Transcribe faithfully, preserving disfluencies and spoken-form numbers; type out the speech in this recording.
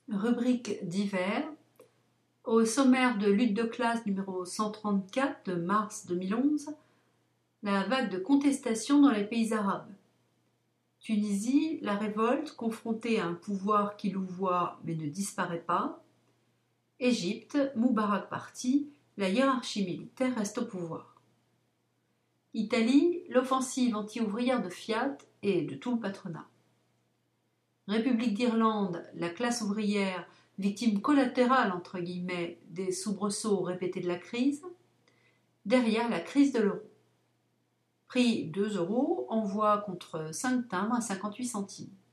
Rubrique divers. Au sommaire de Lutte de classe numéro cent trente-quatre de mars deux mille onze, la vague de contestation dans les pays arabes. Tunisie, la révolte confrontée à un pouvoir qui louvoie mais ne disparaît pas. Égypte, Moubarak parti, la hiérarchie militaire reste au pouvoir. Italie, l'offensive anti-ouvrière de Fiat et de tout le patronat. République d'Irlande, la classe ouvrière, victime collatérale entre guillemets des soubresauts répétés de la crise, derrière la crise de l'euro. Prix deux euros, envoi contre cinq timbres à cinquante-huit centimes.